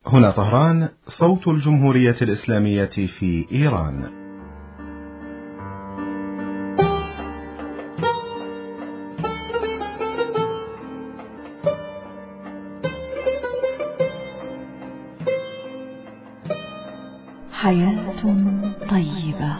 هنا طهران، صوت الجمهورية الإسلامية في إيران. حياة طيبة.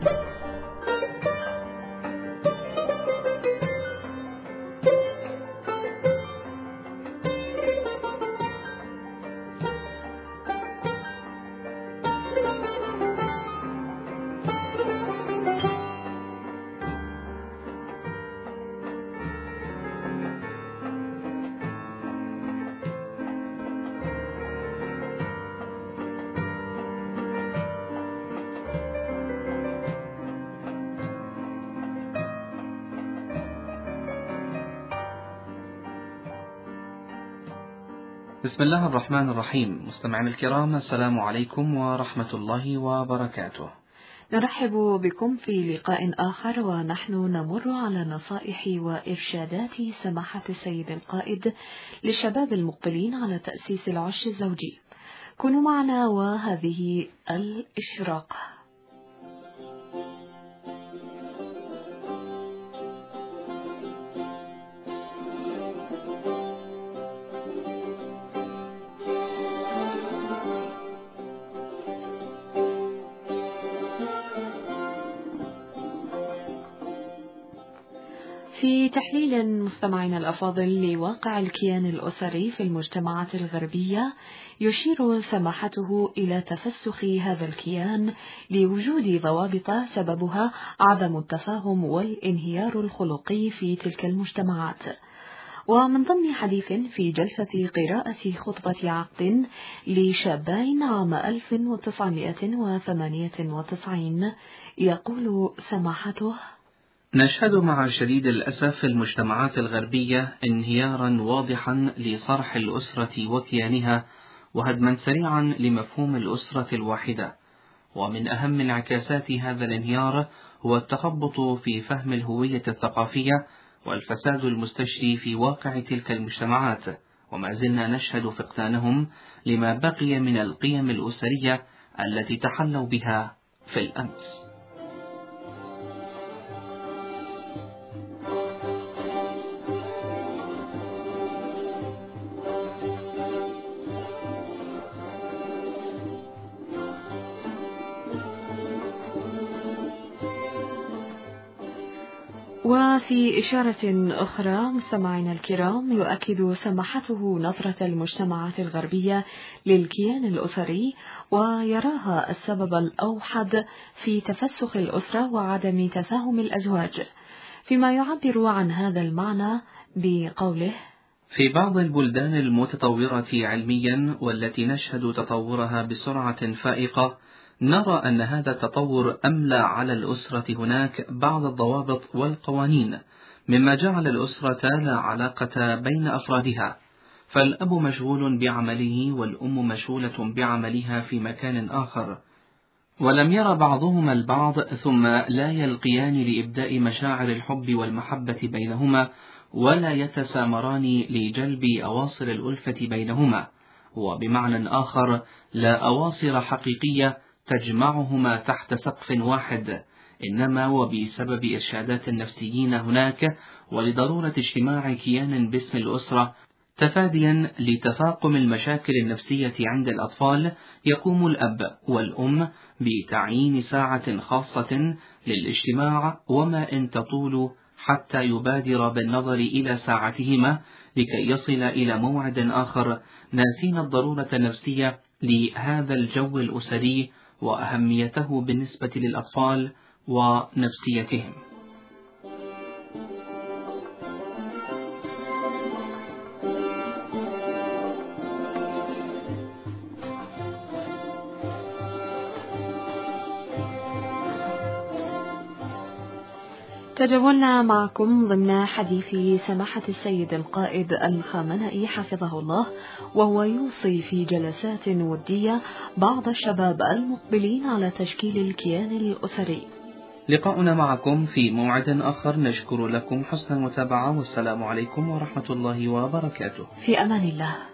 بسم الله الرحمن الرحيم. مستمعينا الكرام، السلام عليكم ورحمة الله وبركاته. نرحب بكم في لقاء آخر، ونحن نمر على نصائح وإرشادات سماحة السيد القائد للشباب المقبلين على تأسيس العش الزوجي. كونوا معنا وهذه الإشراقة. في تحليل مستمعينا الأفاضل لواقع الكيان الأسري في المجتمعات الغربية، يشير سماحته إلى تفسخ هذا الكيان لوجود ضوابط سببها عدم التفاهم والانهيار الخلقي في تلك المجتمعات. ومن ضمن حديث في جلسة قراءة خطبة عقد لشابين عام 1998 يقول سماحته: نشهد مع شديد الأسف في المجتمعات الغربية انهيارا واضحا لصرح الأسرة وكيانها، وهدما سريعا لمفهوم الأسرة الواحدة. ومن أهم انعكاسات هذا الانهيار هو التخبط في فهم الهوية الثقافية والفساد المستشري في واقع تلك المجتمعات، وما زلنا نشهد فقدانهم لما بقي من القيم الأسرية التي تحلوا بها في الأمس. وفي إشارة أخرى مستمعينا الكرام، يؤكد سماحته نظرة المجتمعات الغربية للكيان الأسري، ويراها السبب الأوحد في تفسخ الأسرة وعدم تفاهم الأزواج، فيما يعبر عن هذا المعنى بقوله: في بعض البلدان المتطورة علميا والتي نشهد تطورها بسرعة فائقة، نرى أن هذا التطور أملى على الأسرة هناك بعض الضوابط والقوانين، مما جعل الأسرة لا علاقة بين أفرادها، فالأب مشغول بعمله والأم مشغولة بعملها في مكان آخر، ولم ير بعضهما البعض، ثم لا يلقيان لإبداء مشاعر الحب والمحبة بينهما، ولا يتسامران لجلب أواصر الألفة بينهما، وبمعنى آخر لا أواصر حقيقية تجمعهما تحت سقف واحد، إنما وبسبب إرشادات النفسيين هناك ولضرورة اجتماع كيان باسم الأسرة، تفاديا لتفاقم المشاكل النفسية عند الأطفال، يقوم الأب والأم بتعيين ساعة خاصة للاجتماع وما إن تطول حتى يبادر بالنظر إلى ساعتهما لكي يصل إلى موعد آخر، ناسين الضرورة النفسية لهذا الجو الأسري وأهميته بالنسبة للأطفال ونفسيتهم. تجولنا معكم ضمن حديث سماحة السيد القائد الخامنئي حفظه الله، وهو يوصي في جلسات ودية بعض الشباب المقبلين على تشكيل الكيان الأسري. لقاؤنا معكم في موعد آخر. نشكر لكم حسن المتابعة، والسلام عليكم ورحمة الله وبركاته. في أمان الله.